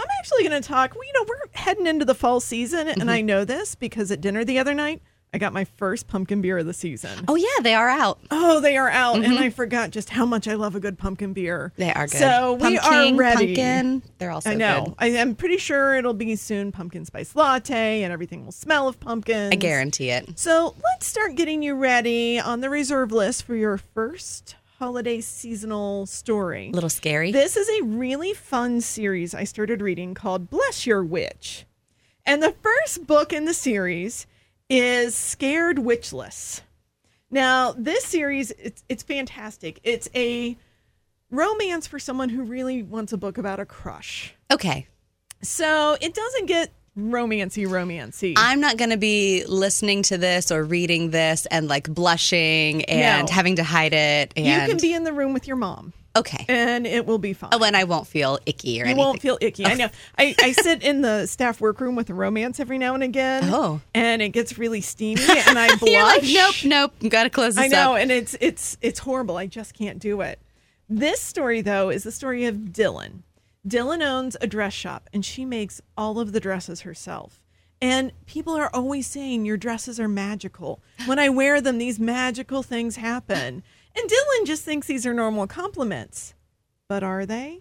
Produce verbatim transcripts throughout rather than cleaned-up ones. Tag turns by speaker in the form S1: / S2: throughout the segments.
S1: I'm actually going to talk, well, you know, we're heading into the fall season, and mm-hmm. I know this because at dinner the other night, I got my first pumpkin beer of the season.
S2: Oh, yeah, they are out.
S1: Oh, they are out, mm-hmm. and I forgot just how much I love a good pumpkin beer.
S2: They are good.
S1: So we
S2: Pumpkin,
S1: are ready.
S2: Pumpkin, they're also
S1: I know.
S2: good.
S1: I am pretty sure it'll be soon pumpkin spice latte, and everything will smell of pumpkins.
S2: I guarantee it.
S1: So let's start getting you ready on the reserve list for your first holiday seasonal story.
S2: A little scary.
S1: This is a really fun series I started reading called Bless Your Witch. And the first book in the series is Scared Witchless. Now, this series, it's it's fantastic. It's a romance for someone who really wants a book about a crush.
S2: Okay.
S1: So it doesn't get romancy, romancy.
S2: I'm not going to be listening to this or reading this and like blushing and
S1: No.
S2: having to hide it. And
S1: You can be in the room with your mom.
S2: Okay.
S1: And it will be fine.
S2: Oh, and I won't feel icky or
S1: you
S2: anything.
S1: won't feel icky. I know. I, I sit in the staff workroom with a romance every now and again.
S2: Oh.
S1: And it gets really steamy and I blush.
S2: You're like, nope, nope. Got to close this
S1: I know.
S2: up.
S1: And it's it's it's horrible. I just can't do it. This story, though, is the story of Dylan. Dylan owns a dress shop and she makes all of the dresses herself. And people are always saying your dresses are magical. When I wear them, these magical things happen. And Dylan just thinks these are normal compliments. But are they?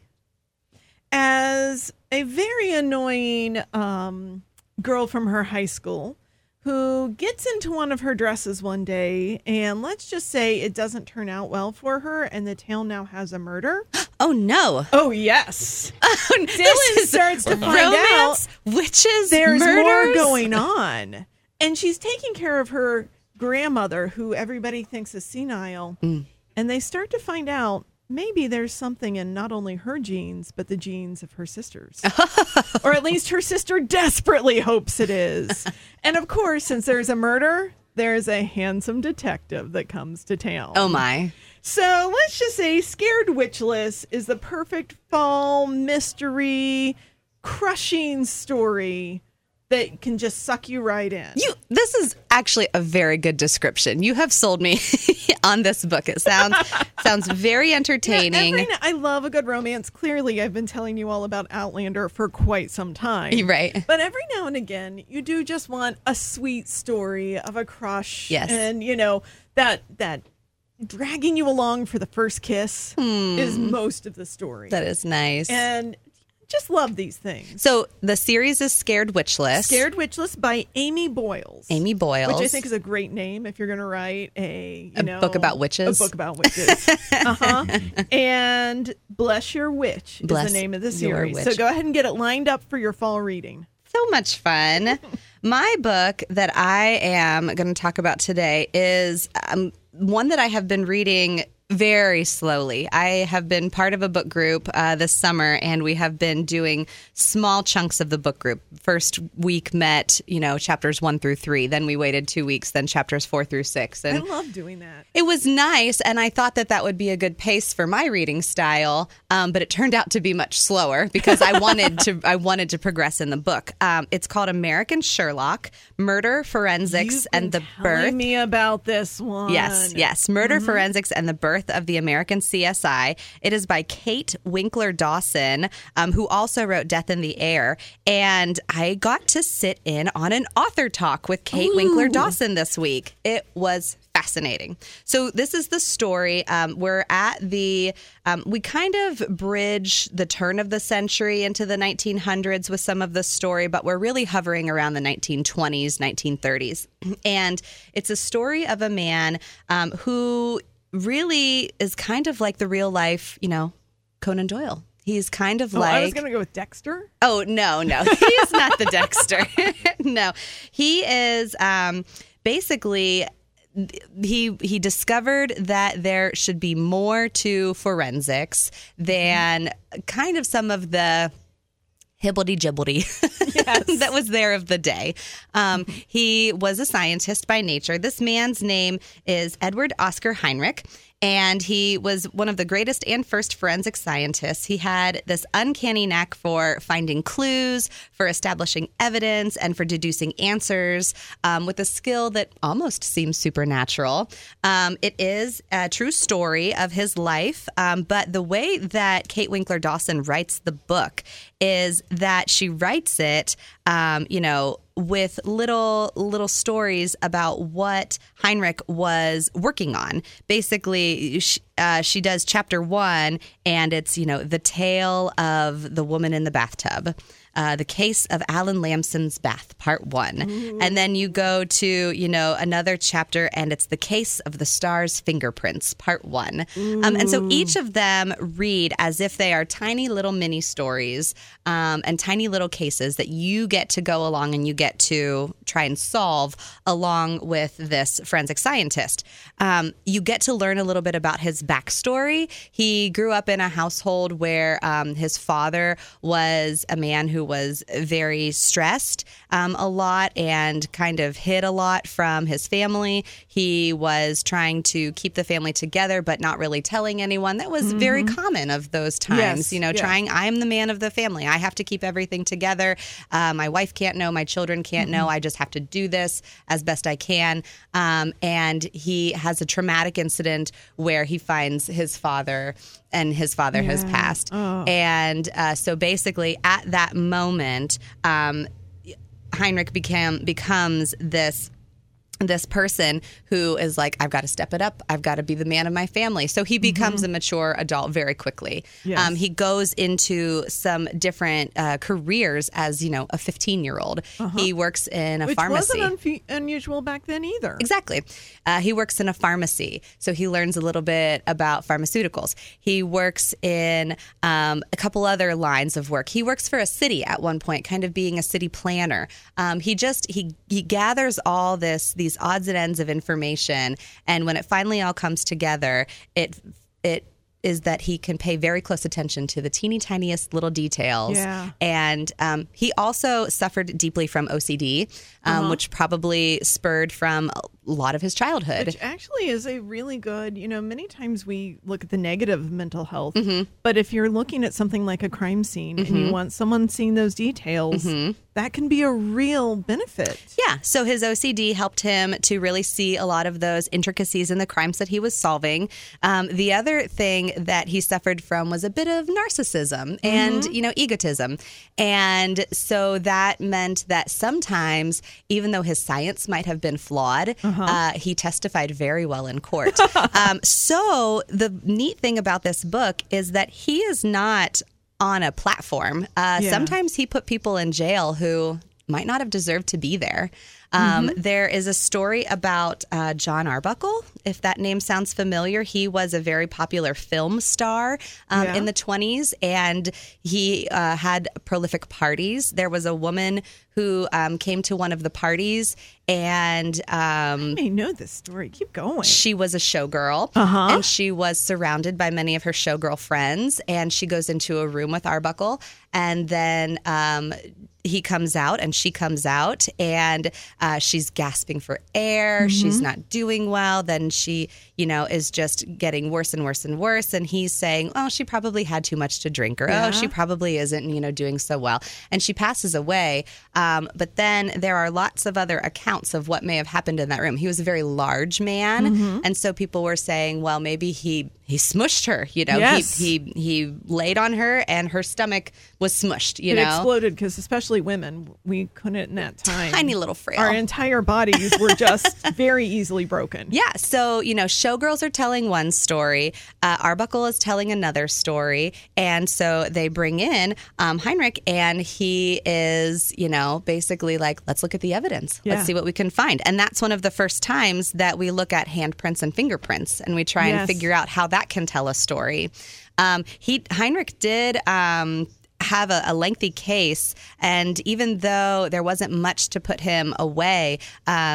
S1: As a very annoying um, girl from her high school who gets into one of her dresses one day, and let's just say it doesn't turn out well for her, and the tale now has a murder.
S2: Oh, no.
S1: Oh, yes.
S2: Oh,
S1: Dylan starts to find
S2: romance,
S1: out
S2: witches,
S1: there's
S2: murders.
S1: more going on. And she's taking care of her grandmother, who everybody thinks is senile.
S2: Mm.
S1: And they start to find out maybe there's something in not only her genes, but the genes of her sisters. Or at least her sister desperately hopes it is. And of course, since there's a murder, there's a handsome detective that comes to town.
S2: Oh, my.
S1: So let's just say Scared Witchless is the perfect fall mystery, crushing story that can just suck you right in.
S2: You. This is actually a very good description. You have sold me on this book. It sounds sounds very entertaining.
S1: Yeah, every, I love a good romance. Clearly, I've been telling you all about Outlander for quite some time.
S2: You're right.
S1: But every now and again, you do just want a sweet story of a crush.
S2: Yes.
S1: And, you know, that that dragging you along for the first kiss
S2: Hmm.
S1: is most of the story.
S2: That is nice.
S1: And just love these things.
S2: So the series is Scared Witchless.
S1: Scared Witchless by Amy Boyles.
S2: Amy Boyles.
S1: Which I think is a great name if you're going to write a, you
S2: A
S1: know,
S2: book about witches.
S1: A book about witches. uh-huh. And Bless Your Witch is
S2: Bless
S1: the name of the
S2: Your
S1: series.
S2: Witch.
S1: So go ahead and get it lined up for your fall reading.
S2: So much fun. My book that I am going to talk about today is um, one that I have been reading very slowly. I have been part of a book group uh, this summer, and we have been doing small chunks of the book group. First week met, you know, chapters one through three. Then we waited two weeks, then chapters four through six. And
S1: I love doing that.
S2: it was nice, and I thought that that would be a good pace for my reading style, um, but it turned out to be much slower because I wanted to I wanted to progress in the book. Um, it's called American Sherlock, Murder, Forensics,
S1: You've
S2: and
S1: been
S2: the
S1: telling
S2: Birth.
S1: me about this one.
S2: Yes, yes. Murder, mm-hmm. Forensics, and the Birth of the American C S I. It is by Kate Winkler Dawson, um, who also wrote Death in the Air. And I got to sit in on an author talk with Kate
S1: Ooh.
S2: Winkler Dawson this week. It was fascinating. So this is the story. Um, we're at the, um, we kind of bridge the turn of the century into the nineteen hundreds with some of the story, but we're really hovering around the nineteen twenties, nineteen thirties. And it's a story of a man um, who really is kind of like the real life, you know, Conan Doyle. He's kind of
S1: Oh,
S2: like...
S1: I was going to go with Dexter.
S2: Oh, no, no. He is not the Dexter. No. He is um, basically... He he discovered that there should be more to forensics than kind of some of the hibbledy-jibbledy
S1: Yes.
S2: that was there of the day. Um, he was a scientist by nature. This man's name is Edward Oscar Heinrich, and he was one of the greatest and first forensic scientists. He had this uncanny knack for finding clues, for establishing evidence, and for deducing answers um, with a skill that almost seems supernatural. Um, it is a true story of his life, um, but the way that Kate Winkler Dawson writes the book is that she writes it, um, you know, with little little stories about what Heinrich was working on. Basically, she, uh, she does chapter one, and it's, you know, the tale of the woman in the bathtub. Uh, the case of Alan Lamson's bath, part one. Ooh. And then you go to, you know, another chapter, and it's the case of the star's fingerprints, part one. Um, and so each of them read as if they are tiny little mini stories um, and tiny little cases that you get to go along and you get to try and solve along with this forensic scientist. Um, you get to learn a little bit about his backstory. He grew up in a household where um, his father was a man who was very stressed um, a lot and kind of hid a lot from his family. He was trying to keep the family together, but not really telling anyone. That was mm-hmm. very common of those times,
S1: yes,
S2: you know,
S1: yeah.
S2: trying, I'm the man of the family. I have to keep everything together. Uh, my wife can't know. My children can't mm-hmm. know. I just have to do this as best I can. Um, and he has a traumatic incident where he finds his father and his father yeah. has passed. Oh. And uh, so basically at that moment, um, Heinrich became becomes this this person who is like, I've got to step it up. I've got to be the man of my family. So he becomes mm-hmm. a mature adult very quickly. Yes. Um, he goes into some different uh, careers as, you know, a fifteen-year-old. Uh-huh. He works in a
S1: Which
S2: pharmacy.
S1: Which wasn't un- unusual back then either.
S2: Exactly. Uh, he works in a pharmacy. So he learns a little bit about pharmaceuticals. He works in um, a couple other lines of work. He works for a city at one point, kind of being a city planner. Um, he just, he, he gathers all this, these odds and ends of information, and when it finally all comes together, it it is that he can pay very close attention to the teeny tiniest little details.
S1: Yeah.
S2: And um, he also suffered deeply from O C D, um, uh-huh. which probably spurred from a lot of his childhood.
S1: Which actually is a really good, you know, many times we look at the negative of mental health,
S2: mm-hmm.
S1: but if you're looking at something like a crime scene
S2: mm-hmm.
S1: and you want someone seeing those details,
S2: mm-hmm.
S1: that can be a real benefit.
S2: Yeah. So his O C D helped him to really see a lot of those intricacies in the crimes that he was solving. Um, the other thing that he suffered from was a bit of narcissism and, mm-hmm. you know, egotism. And so that meant that sometimes, even though his science might have been flawed, uh-huh. uh, he testified very well in court. um, so the neat thing about this book is that he is not on a platform. Uh,
S1: yeah.
S2: Sometimes he put people in jail who might not have deserved to be there. Um, mm-hmm. There is a story about uh, John Arbuckle, if that name sounds familiar. He was a very popular film star um,
S1: yeah.
S2: in the twenties, and he uh, had prolific parties. There was a woman who um, came to one of the parties, and um,
S1: I may know this story. Keep going.
S2: She was a showgirl,
S1: uh-huh.
S2: and she was surrounded by many of her showgirl friends, and she goes into a room with Arbuckle, and then um, he comes out and she comes out, and uh, she's gasping for air. Mm-hmm. She's not doing well. Then she, you know, is just getting worse and worse and worse. And he's saying, oh, she probably had too much to drink, or
S1: yeah.
S2: oh, she probably isn't, you know, doing so well. And she passes away. Um, but then there are lots of other accounts of what may have happened in that room. He was a very large man. Mm-hmm. And so people were saying, well, maybe he he smushed her, you know,
S1: yes.
S2: he, he he laid on her and her stomach was smushed, you
S1: it
S2: know.
S1: It exploded because especially women, we couldn't in that time.
S2: Tiny little frail.
S1: Our entire bodies were just very easily broken.
S2: Yeah. So, you know, showgirls are telling one story. Uh, Arbuckle is telling another story. And so they bring in um, Heinrich, and he is, you know, basically like, let's look at the evidence.
S1: Yeah.
S2: Let's see what we can find. And that's one of the first times that we look at handprints and fingerprints, and we try
S1: yes.
S2: and figure out how that can tell a story. Um, he Heinrich did um, have a, a lengthy case, and even though there wasn't much to put him away, um,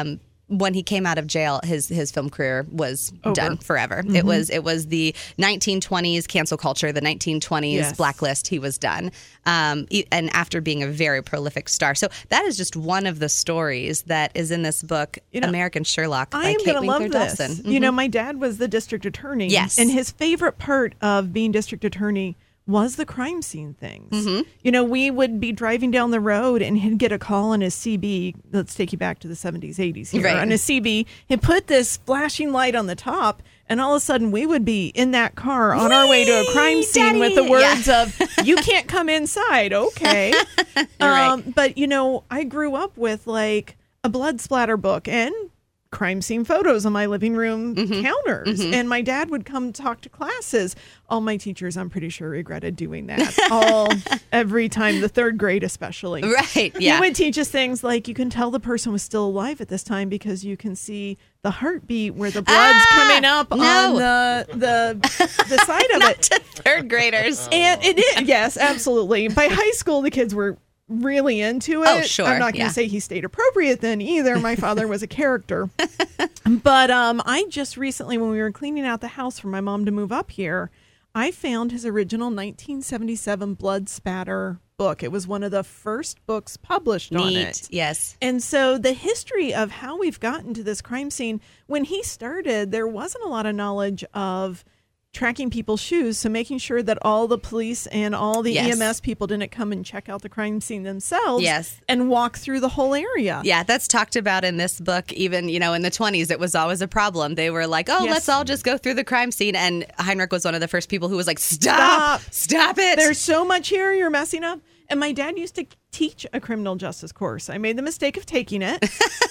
S2: when he came out of jail, his his film career was
S1: Over.
S2: done forever. Mm-hmm. It was it was the nineteen twenties cancel culture, the nineteen twenties
S1: Yes.
S2: blacklist. He was done, um, e- and after being a very prolific star. So that is just one of the stories that is in this book,
S1: You know,
S2: American Sherlock by
S1: I am
S2: Kate
S1: going to
S2: Winkler
S1: love this.
S2: Dawson. Mm-hmm.
S1: You know, my dad was the district attorney.
S2: Yes.
S1: And his favorite part of being district attorney was the crime scene things.
S2: Mm-hmm.
S1: You know, we would be driving down the road and he'd get a call on his C B. Let's take you back to the seventies, eighties here.
S2: Right.
S1: On his C B, he'd put this flashing light on the top, and all of a sudden we would be in that car on our way to a crime scene
S2: Daddy.
S1: with the words
S2: Yeah.
S1: of, you can't come inside. Okay.
S2: Right.
S1: um, but, you know, I grew up with like a blood splatter book and crime scene photos on my living room
S2: Mm-hmm.
S1: counters. And my dad would come talk to classes. All my teachers, I'm pretty sure, regretted doing that. All every time, the third grade especially.
S2: Right, yeah.
S1: He would teach us things like you can tell the person was still alive at this time because you can see the heartbeat where the blood's
S2: Ah,
S1: coming up
S2: no.
S1: on the the the side of
S2: Not
S1: it.
S2: to third graders.
S1: And it is, yes, absolutely. By high school, the kids were really into it.
S2: Oh, sure,
S1: I'm not going to
S2: yeah.
S1: say he stayed appropriate then either. My father was a character. But um, I just recently, when we were cleaning out the house for my mom to move up here, I found his original nineteen seventy-seven blood spatter book. It was one of the first books published on
S2: Neat.
S1: it.
S2: Yes.
S1: And so the history of how we've gotten to this crime scene, when he started, there wasn't a lot of knowledge of tracking people's shoes. So making sure that all the police and all the
S2: Yes.
S1: E M S people didn't come and check out the crime scene themselves
S2: Yes.
S1: and walk through the whole area.
S2: Yeah, that's talked about in this book. Even, you know, in the twenties, it was always a problem. They were like, oh,
S1: Yes.
S2: let's all just go through the crime scene. And Heinrich was one of the first people who was like, stop,
S1: Stop.
S2: stop it.
S1: There's so much here you're messing up. And my dad used to teach a criminal justice course. I made the mistake of taking it.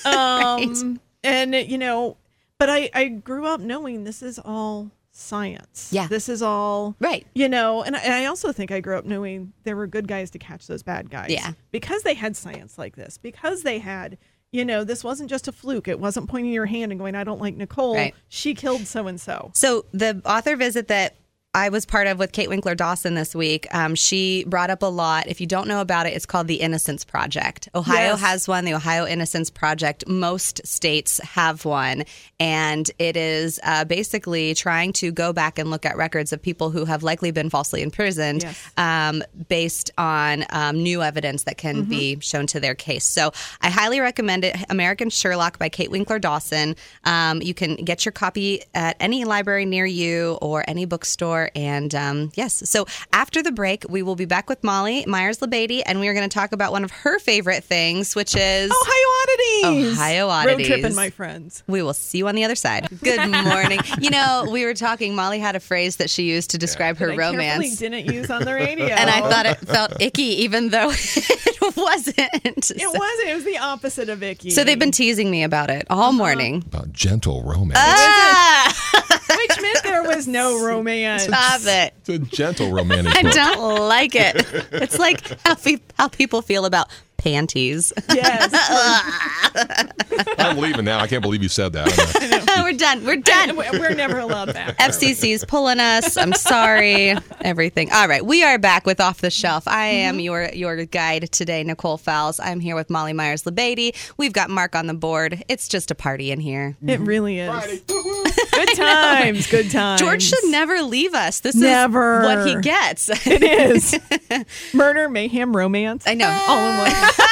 S1: Um, And, you know, but I, I grew up knowing this is all science.
S2: Yeah.
S1: This is all.
S2: Right.
S1: You know, and I, and I also think I grew up knowing there were good guys to catch those bad guys.
S2: Yeah.
S1: Because they had science like this. Because they had, you know, this wasn't just a fluke. It wasn't pointing your hand and going, I don't like Nicole.
S2: Right.
S1: She killed so and so.
S2: So the author visit that I was part of with Kate Winkler Dawson this week, um, she brought up a lot. If you don't know about it, it's called the Innocence Project. Ohio
S1: Yes.
S2: has one, the Ohio Innocence Project. Most states have one. And it is uh, basically trying to go back and look at records of people who have likely been falsely imprisoned
S1: Yes.
S2: um, based on um, new evidence that can
S1: Mm-hmm.
S2: be shown to their case. So I highly recommend it. American Sherlock by Kate Winkler Dawson. Um, you can get your copy at any library near you or any bookstore. And um, yes, so after the break, we will be back with Molly Myers-Labady, and we are going to talk about one of her favorite things, which is
S1: Ohio oddities.
S2: Ohio
S1: Road
S2: oddities.
S1: tripping, my friends.
S2: We will see you on the other side. Good morning. You know, we were talking, Molly had a phrase that she used to describe her
S1: I carefully
S2: romance.
S1: didn't use on the radio.
S2: And I thought it felt icky, even though it wasn't.
S1: It wasn't. It was the opposite of icky.
S2: So they've been teasing me about it all morning.
S3: About gentle romance.
S2: Ah!
S1: Which meant there was no romance.
S2: Stop it.
S3: It's a gentle romantic
S2: I
S3: book.
S2: don't like it. It's like how, pe- how people feel about panties.
S1: Yes.
S3: I'm leaving now. I can't believe you said that. I don't know.
S2: We're done. We're done.
S1: We're never allowed back.
S2: F C C's pulling us. I'm sorry. Everything. All right. We are back with Off the Shelf. I am your your guide today, Nicole Fowles. I'm here with Molly Myers-Labady. We've got Mark on the board. It's just a party in here.
S1: It really is. Good times. Good times.
S2: George should never leave us. This
S1: Never.
S2: is what he gets.
S1: It is. Murder, mayhem, romance.
S2: I know.
S1: All in one.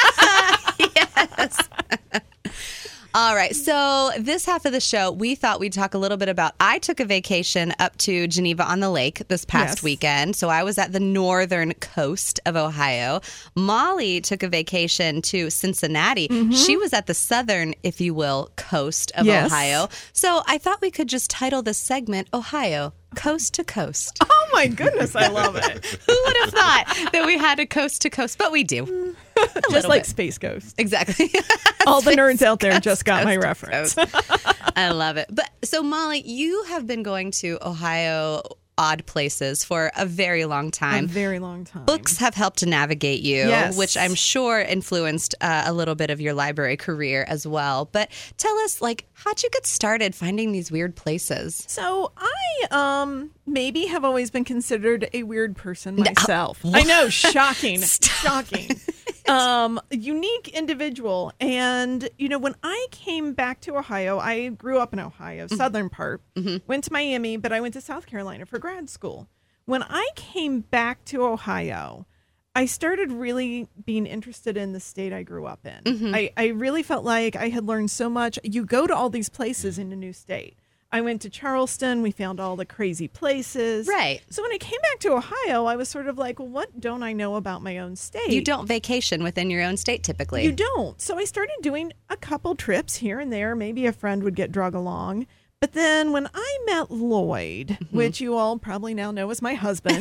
S2: Yes. All right. So this half of the show, we thought we'd talk a little bit about, I took a vacation up to Geneva on the Lake this past
S1: Yes.
S2: weekend. So I was at the northern coast of Ohio. Molly took a vacation to Cincinnati. She was at the southern, if you will, coast of
S1: Yes.
S2: Ohio. So I thought we could just title this segment, Ohio, Coast to Coast.
S1: Oh my goodness, I love it.
S2: Who would have thought that we had a coast to coast? But we do.
S1: Just like Space Ghost.
S2: Exactly.
S1: All the nerds out there just got my reference.
S2: I love it. But so, Molly, you have been going to Ohio odd places for a very long
S1: A
S2: time.
S1: very long time.
S2: Books have helped to navigate you,
S1: Yes.
S2: which I'm sure influenced uh, a little bit of your library career as well. But tell us, like, how'd you get started finding these weird places?
S1: So I um maybe have always been considered a weird person myself. I know, shocking, shocking. um, a unique individual. And, you know, when I came back to Ohio, I grew up in Ohio, southern part,
S2: Mm-hmm.
S1: went to Miami, but I went to South Carolina for grad school. When I came back to Ohio, I started really being interested in the state I grew up in.
S2: Mm-hmm.
S1: I, I really felt like I had learned so much. You go to all these places in a new state. I went to Charleston. We found all the crazy places.
S2: Right.
S1: So when I came back to Ohio, I was sort of like, well, what don't I know about my own state?
S2: You don't vacation within your own state typically.
S1: You don't. So I started doing a couple trips here and there. Maybe a friend would get drug along. But then when I met Lloyd,
S2: Mm-hmm.
S1: which you all probably now know as my husband,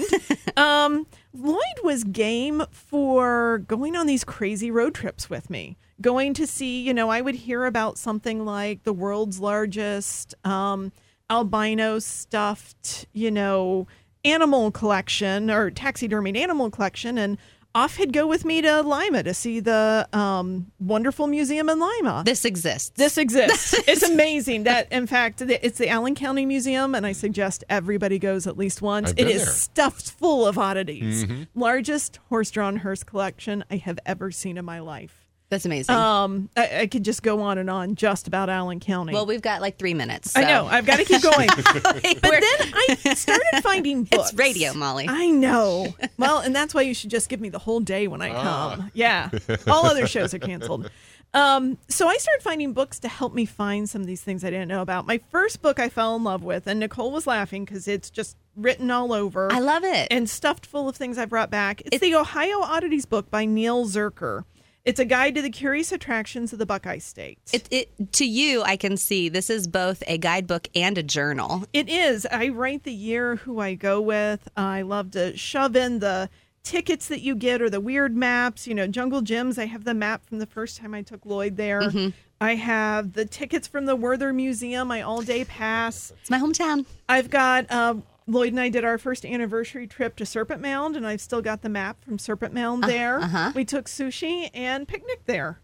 S1: um, Lloyd was game for going on these crazy road trips with me. Going to see, you know, I would hear about something like the world's largest um, albino stuffed, you know, animal collection or taxidermied animal collection. And off he'd go with me to Lima to see the um, wonderful museum in Lima.
S2: This exists.
S1: This exists. It's amazing. That, in fact, the- it's the Allen County Museum, and I suggest everybody goes at least once.
S3: I've
S1: It
S3: been
S1: is
S3: there.
S1: stuffed full of oddities. Largest horse-drawn hearse collection I have ever seen in my life.
S2: That's amazing.
S1: Um, I, I could just go on and on just about Allen County.
S2: well, we've got like three minutes.
S1: I
S2: so-
S1: know. I've got to keep going. But
S2: We're-
S1: then I started finding books.
S2: It's radio, Molly.
S1: I know. Well, and that's why you should just give me the whole day when I
S3: Ah.
S1: come. Yeah. All other shows are canceled. Um, so I started finding books to help me find some of these things I didn't know about. My first book I fell in love with, and Nicole was laughing because it's just written all over.
S2: I love it.
S1: And stuffed full of things I brought back. It's the Ohio Oddities book by Neil Zerker. It's a guide to the curious attractions of the Buckeye State.
S2: It, it to you, I can see this is both a guidebook and a journal.
S1: It is. I write the year, who I go with. I love to shove in the tickets that you get or the weird maps. You know, Jungle Gyms, I have the map from the first time I took Lloyd there.
S2: Mm-hmm.
S1: I have the tickets from the Werther Museum, my all-day pass.
S2: It's my hometown.
S1: I've got, uh, Lloyd and I did our first anniversary trip to Serpent Mound, and I've still got the map from Serpent Mound there.
S2: uh-huh.
S1: We took sushi and picnicked there.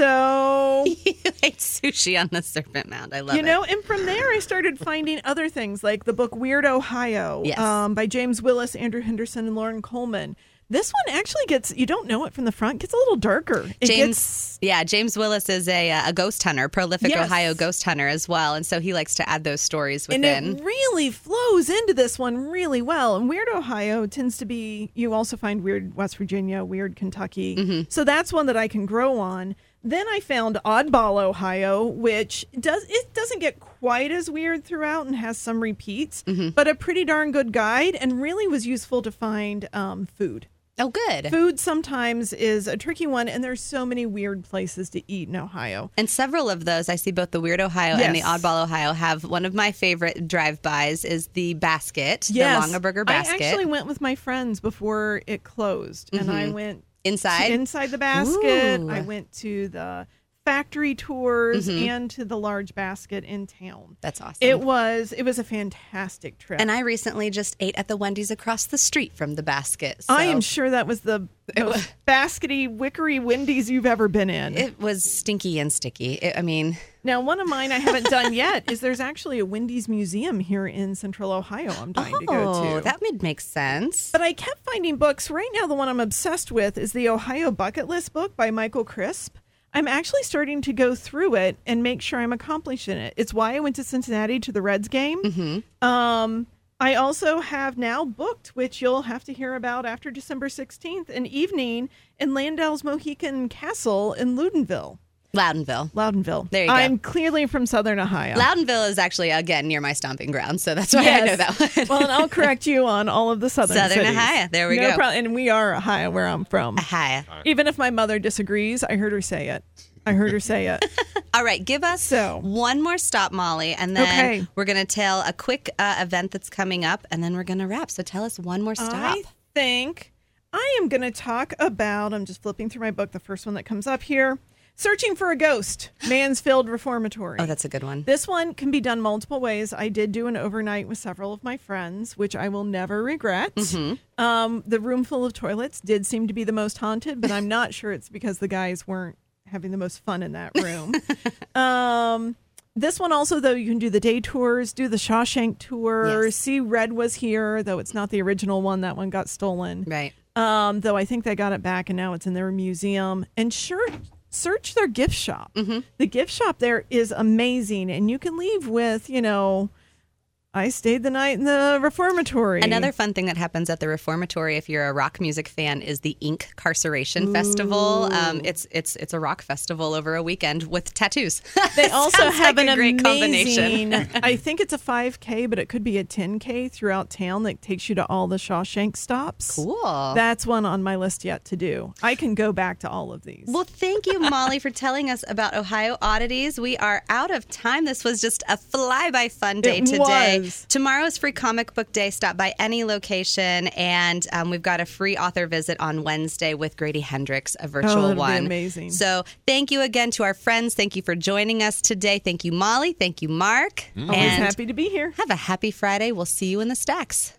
S1: So...
S2: You ate sushi on the Serpent Mound. I love
S1: You
S2: it.
S1: know, and from there I started finding other things like the book Weird Ohio
S2: Yes.
S1: um, by James Willis, Andrew Henderson, and Lauren Coleman. This one actually gets, you don't know it from the front, gets a little darker. It
S2: James,
S1: gets,
S2: yeah, James Willis is a uh, a ghost hunter, prolific
S1: Yes.
S2: Ohio ghost hunter as well, and so he likes to add those stories
S1: and
S2: within.
S1: it really flows into this one really well. And Weird Ohio tends to be, you also find Weird West Virginia, Weird Kentucky.
S2: Mm-hmm.
S1: So that's one that I can grow on. Then I found Oddball Ohio, which does it doesn't get quite as weird throughout and has some repeats,
S2: Mm-hmm.
S1: but a pretty darn good guide and really was useful to find um, food.
S2: Oh, good.
S1: Food sometimes is a tricky one, and there's so many weird places to eat in Ohio.
S2: And several of those, I see both the Weird Ohio and the
S1: Yes.
S2: Oddball Ohio have one of my favorite drive-bys is the basket,
S1: Yes,
S2: the Longaberger basket.
S1: I actually went with my friends before it closed, and I went
S2: Inside?
S1: inside the basket.
S2: Ooh.
S1: I went to the factory tours
S2: Mm-hmm.
S1: and to the large basket in town.
S2: That's awesome.
S1: It was it was a fantastic trip.
S2: And I recently just ate at the Wendy's across the street from the basket. So
S1: I am sure that was the most baskety, wickery Wendy's you've ever been in.
S2: it was stinky and sticky. It, I mean,
S1: Now, one of mine I haven't done yet is there's actually a Wendy's museum here in Central Ohio I'm dying to go
S2: oh,
S1: to.
S2: that would make sense.
S1: But I kept finding books. Right now, the one I'm obsessed with is the Ohio Bucket List book by Michael Crisp. I'm actually starting to go through it and make sure I'm accomplishing it. It's why I went to Cincinnati to the Reds game.
S2: Mm-hmm.
S1: Um, I also have now booked, which you'll have to hear about after December sixteenth, an evening in Landau's Mohican Castle in Loudonville.
S2: Loudonville.
S1: Loudonville.
S2: There you go.
S1: I'm clearly from Southern Ohio.
S2: Loudonville is actually, again, near my stomping ground, so that's why I know that one.
S1: Well, and I'll correct you on all of the southern
S2: Southern
S1: cities.
S2: Ohio. There we
S1: no
S2: go.
S1: Problem. And we are Ohio, where I'm from.
S2: Hi.
S1: Even if my mother disagrees, I heard her say it. I heard her say it.
S2: All right, give us
S1: So-
S2: one more stop, Molly, and then
S1: Okay.
S2: we're going to tell a quick uh, event that's coming up, and then we're going to wrap. So tell us one more stop.
S1: I think I am going to talk about, I'm just flipping through my book, the first one that comes up here, Searching for a Ghost, Mansfield Reformatory.
S2: Oh, that's a good one.
S1: This one can be done multiple ways. I did do an overnight with several of my friends, which I will never regret.
S2: Mm-hmm.
S1: Um, the room full of toilets did seem to be the most haunted, but I'm not sure it's because the guys weren't having the most fun in that room. um, this one also, though, you can do the day tours, do the Shawshank tour,
S2: Yes.
S1: see Red Was Here, though it's not the original one. That one got stolen.
S2: Right.
S1: Um, though I think they got it back and now it's in their museum. And sure, search their gift shop.
S2: Mm-hmm.
S1: The gift shop there is amazing. And you can leave with, you know, I stayed the night in the reformatory.
S2: Another fun thing that happens at the reformatory, if you're a rock music fan, is the Ink Carceration
S1: Ooh.
S2: Festival. Um, it's it's it's a rock festival over a weekend with tattoos.
S1: They also
S2: Sounds
S1: have
S2: like
S1: an
S2: a great
S1: amazing,
S2: combination.
S1: I think it's a five K, but it could be a ten K throughout town that takes you to all the Shawshank stops.
S2: Cool.
S1: That's one on my list yet to do. I can go back to all of these.
S2: Well, thank you, Molly, for telling us about Ohio Oddities. We are out of time. This was just a fly-by fun day
S1: It
S2: today.
S1: was.
S2: Tomorrow is Free Comic Book Day. Stop by any location, and um, we've got a free author visit on Wednesday with Grady Hendrix, a virtual
S1: that'll be
S2: one.
S1: amazing.
S2: So thank you again to our friends. Thank you for joining us today. Thank you, Molly. Thank you, Mark.
S1: Always
S2: and
S1: happy to be here.
S2: have a happy Friday. We'll see you in the stacks.